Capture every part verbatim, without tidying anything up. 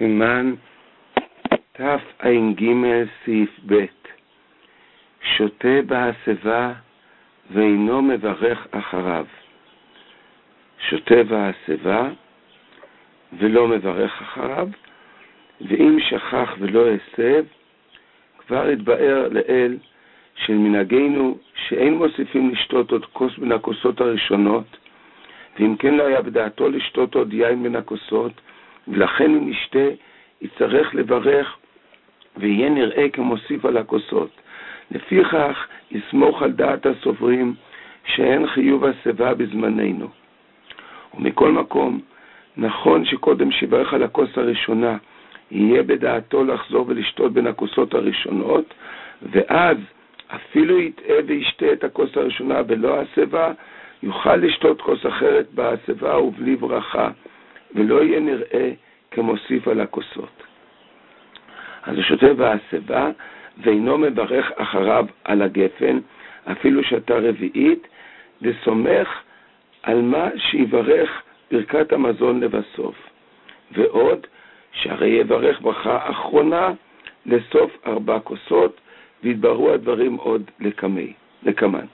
סימן תע"ג סעיף ב' שותה בהסבה ואינו מברך אחריו. שותה בהסבה ולא מברך אחריו, ואם שכח ולא הסב, כבר התבאר לאל של מנהגנו שאין מוסיפים לשתות עוד כוס בין הכוסות הראשונות, ואם כן לא היה בדעתו לשתות עוד יין בין הכוסות, ולכן אם ישתה יצטרך לברך ויהיה נראה כמוסיף על הכוסות. לפיכך יסמוך על דעת הסוברים שאין חיוב הסבה בזמננו. ומכל מקום נכון שקודם שיברך על הכוס הראשונה יהיה בדעתו לחזור ולשתות בין הכוסות הראשונות, ואז אפילו יטעה וישתה את הכוס הראשונה בלא הסבה, יוכל לשתות כוס אחרת בהסבה ובלי ברכה, ולא יהיה נראה כמוסיף על הכוסות. אז הוא שותה בהסבה ואינו מברך אחריו על הגפן, אפילו שאתה רביעית, וסומך על מה שיברך ברכת המזון לבסוף. ועוד, שהרי יברך ברכה אחרונה לסוף ארבע כוסות, והתבררו הדברים עוד לקמי, לקמן.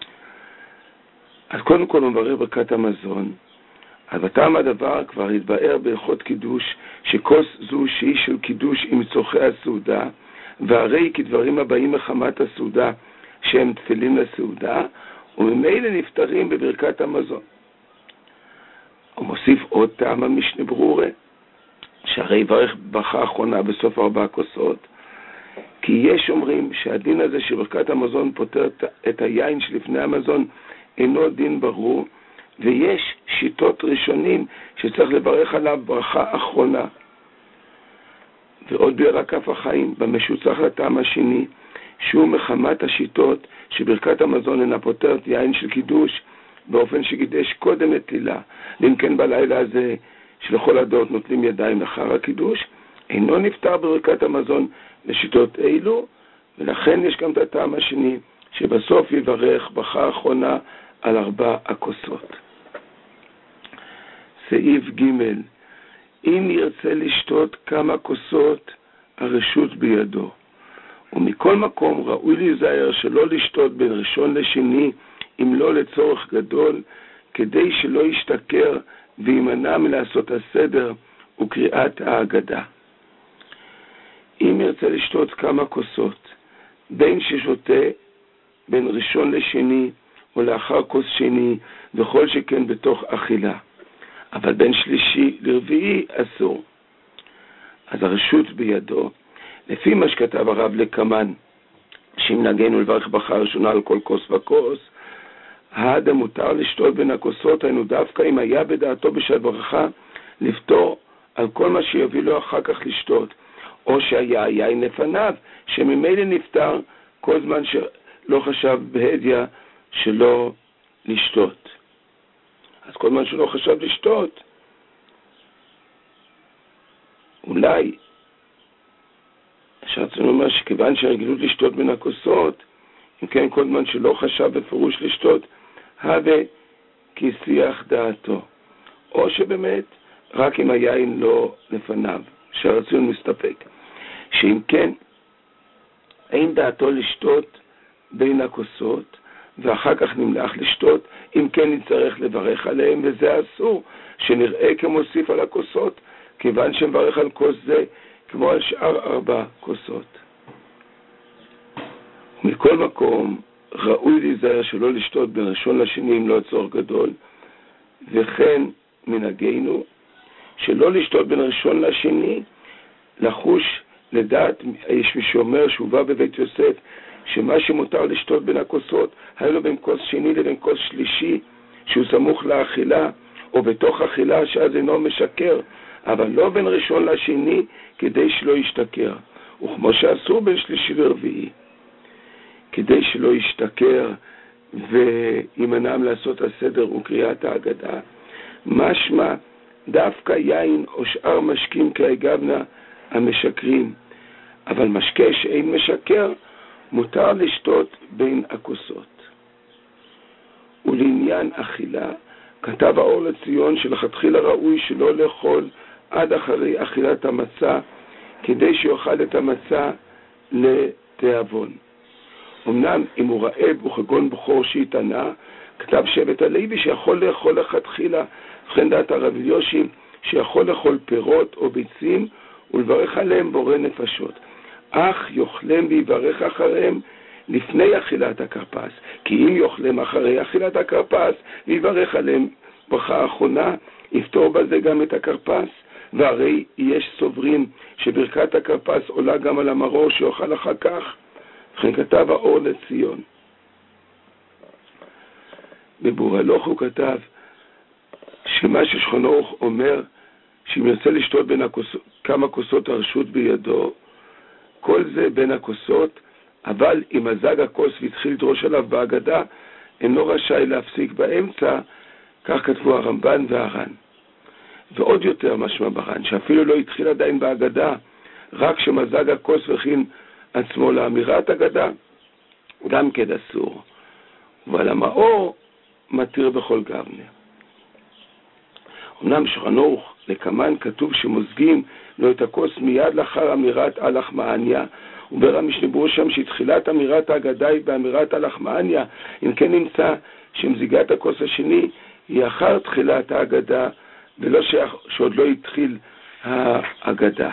אז קודם כל הוא מברך ברכת המזון, אז בטעם הדבר כבר התבאר בהלכות קידוש, שכוס זו שהיא של קידוש עם צורכי הסעודה, והרי כדברים הבאים מחמת הסעודה שהם תפלים לסעודה, וממילא נפטרים בברכת המזון. הוא מוסיף עוד טעם המשנה ברורה, שהרי יברך ברכה אחרונה בסוף ארבע כוסות, כי יש אומרים שהדין הזה שברכת המזון פותר את היין שלפני המזון אינו דין ברור, ויש שיטות ראשונים שצריך לברך עליו ברכה אחרונה. ועוד ביאר כף החיים במשוצח לטעם השני, שהוא מחמת השיטות שברכת המזון אינה פותרת יין של קידוש באופן שקידש קודם נטילה, ואם כן בלילה הזה שלכל הדעות נוטלים ידיים לאחר הקידוש, אינו נפטר ברכת המזון לשיטות אילו, ולכן יש גם את הטעם השני שבסוף יברך ברכה אחרונה על ארבע הכוסות. סעיף ג' אם ירצה לשתות כמה כוסות הרשות בידו, ומכל מקום ראוי להיזהר שלא לשתות בין ראשון לשני אם לא לצורך גדול, כדי שלא ישתכר וימנע מלעשות הסדר וקריאת ההגדה. אם ירצה לשתות כמה כוסות, בין ששותה בין ראשון לשני או לאחר כוס שני, וכל שכן בתוך אכילה, אבל בין שלישי לרביעי אסור. אז הרשות בידו, לפי מה שכתב הרב לקמן, שמנהגנו לברך ברכה ראשונה על כל כוס וכוס, האדם מותר לשתות בין הכוסות, היינו דווקא אם היה בדעתו בשעת ברכה לפתור על כל מה שיביא לו אחר כך לשתות, או שהיה יין לפניו שממילא נפטר כל זמן שלא חשב בהדיה שלא לשתות. אז כל זמן שלא חשב לשתות, אולי שרצינו לומר שכיוון שהרגילות לשתות בין הכוסות, אם כן כל זמן שלא חשב בפירוש לשתות, הווה כשיח דעתו, או שבאמת רק אם היין לא לפניו, שרצינו מסתפק, שאם כן אין דעתו לשתות בין הכוסות ואחר כך נמלח לשתות, אם כן נצטרך לברך עליהם, וזה אסור שנראה כמוסיף על הכוסות, כיוון שמברך על כוס זה כמו על שאר ארבע כוסות. מכל מקום ראוי להיזהר שלא לשתות בין ראשון לשני אם לא צורך גדול, וכן מנהגנו שלא לשתות בין ראשון לשני, לחוש לדעת, יש מי שאומר שהובא בבית יוסף שמה שמותר לשתות בין הכוסות היה לו בין כוס שני לבין כוס שלישי שהוא סמוך לאכילה או בתוך אכילה, שאז אינו משקר, אבל לא בין ראשון לשני כדי שלא ישתכר, וכמו שאסור בין שלישי לרביעי כדי שלא ישתכר וימנעם לעשות הסדר וקריאת ההגדה. משמע דווקא יין או שאר משקים כאגבנה המשקרים, אבל משקה שאין משקר מותר לשתות בין הכוסות. ולעניין אכילה כתב האור לציון שלכתחילה ראוי שלא לאכול עד אחרי אכילת המצה, כדי שיאכל את המצה לתיאבון. אמנם אם הוא רעב וכגון בכור שהתענה, כתב שבט הלוי שיכול לאכול לכתחילה, וכן דעת הרב יושי שיכול לאכול פירות או ביצים ולברך עליהם בורא נפשות. אך יאכלם ויברך אחריהם לפני אכילת הכרפס, כי אם יאכלם אחרי אכילת הכרפס ויברך עליהם ברכה אחרונה, יפתור בזה גם את הכרפס. והרי יש סוברים שברכת הכרפס עולה גם על המרור שיאכל אחר כך, וכן כתב האור לציון. בבור הלוך הוא כתב שמה ששולחן ערוך אומר, שאם יוצא לשתות בין הכוס, כמה כוסות הרשות בידו, כל זה בין הכוסות, אבל אם מזג הכוס והתחיל לדרוש עליו בהגדה, אינו רשאי להפסיק באמצע, כך כתבו הרמב"ן והר"ן. ועוד יותר משמע בר"ן, שאפילו לא התחיל עדיין בהגדה, רק שמזג הכוס וכין עצמו לאמירת הגדה, גם כן אסור. אבל המאור מתיר בכל גבנה. אמנם שולחן ערוך לקמן כתוב שמוזגים לו את הכוס מיד לאחר אמירת הלחמניה, ובר המשנה ברור שם שתחילת אמירת ההגדה היא באמירת הלחמניה, אם כן נמצא שמזיגת הכוס השני היא אחר תחילת ההגדה, ולא שעוד לא התחיל ההגדה.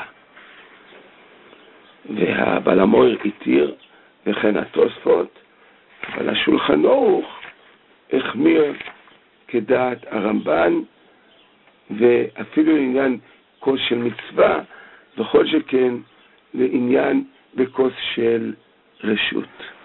והבעל המויר התיר, וכן התוספות, אבל השולחן ערוך החמיר כדעת הרמב"ן, ואפילו לעניין כוס של מצווה, וכל שכן לעניין בכוס של רשות.